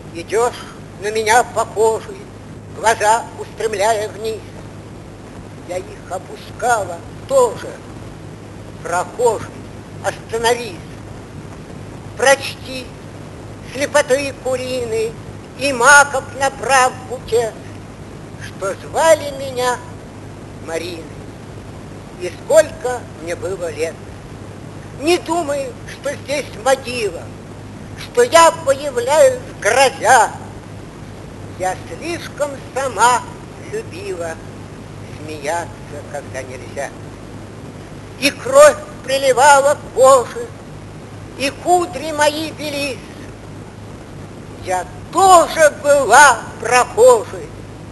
Идешь на меня похожий, глаза устремляя вниз. Я их опускала тоже. Прохожий, остановись. Прочти слепоты куриной и маков набрав букет, что звали меня Мариной, и сколько мне было лет. Не думай, что здесь могила, что я появляюсь грозя. Я слишком сама любила смеяться, когда нельзя. И кровь приливала к коже, и кудри мои велись. Я тоже была прохожей,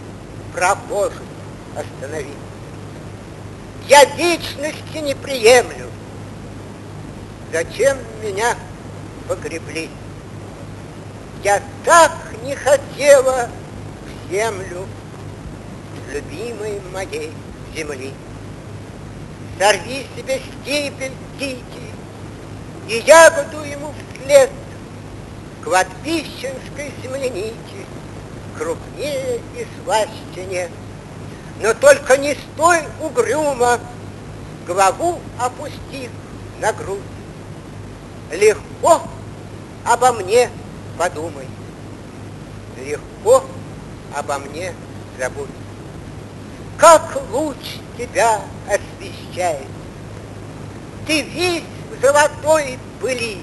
остановись. Я вечности не приемлю. Зачем меня погребли? Я так не хотела в землю любимой моей земли. Сорви себе стебель дикий и ягоду ему вслед, кладбищенской земляники, крупнее и слаще нет. Но только не стой угрюмо, голову опустив на грудь. Легко обо мне подумай, легко обо мне забудь. Как луч тебя освещает, ты весь в золотой пыли,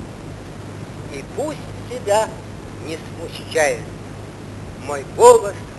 и пусть тебя не смущает мой голос